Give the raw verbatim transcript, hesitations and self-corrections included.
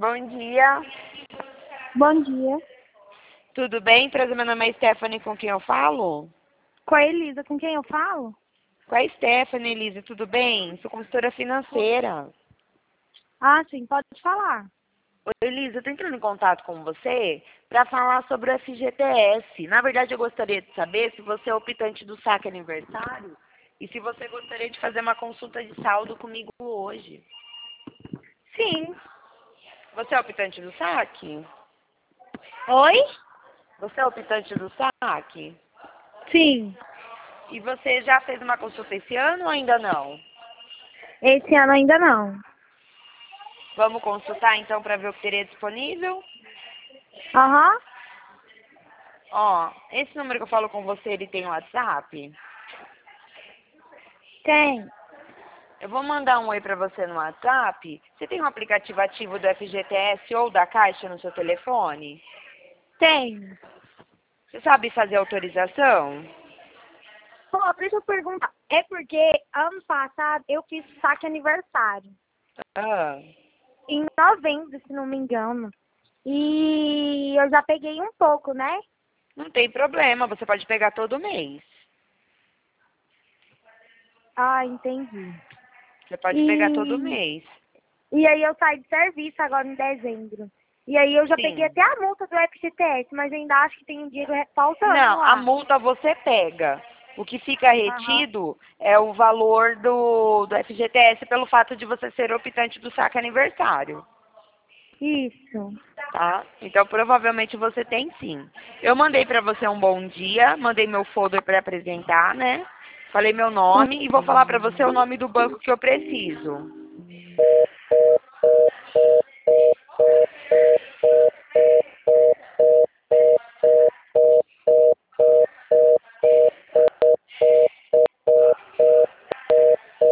Bom dia. Bom dia. Tudo bem? Prazer, meu nome é Stephanie, com quem eu falo? Com a Elisa, com quem eu falo? Com a Stephanie, Elisa, tudo bem? Sou consultora financeira. Ah, sim, pode falar. Oi, Elisa, eu tô entrando em contato com você para falar sobre o F G T S. Na verdade, eu gostaria de saber se você é optante do saque aniversário e se você gostaria de fazer uma consulta de saldo comigo hoje. Sim. Você é optante do saque? Oi? Você é optante do saque? Sim. E você já fez uma consulta esse ano ou ainda não? Esse ano ainda não. Vamos consultar então para ver o que teria disponível? Aham. Ó, esse número que eu falo com você, ele tem WhatsApp? Tem. Eu vou mandar um oi para você no WhatsApp. Você tem um aplicativo ativo do F G T S ou da Caixa no seu telefone? Tem. Você sabe fazer autorização? Pô, deixa eu perguntar. É porque ano passado eu fiz saque aniversário. Ah, Em novembro, se não me engano. E eu já peguei um pouco, né? não tem problema, você pode pegar todo mês. Ah, entendi. Você pode pegar todo E, mês. e aí eu saí de serviço agora em dezembro. E aí eu já peguei Sim. até a multa do F G T S, mas ainda acho que tem um dinheiro faltando Não, a lá. multa você pega. O que fica Aham. retido é o valor do, do F G T S pelo fato de você ser optante do saque aniversário, Isso. tá? Então provavelmente você tem sim. Eu mandei pra você um bom dia, mandei meu folder pra apresentar, né? Falei meu nome e vou falar pra você o nome do banco que eu preciso.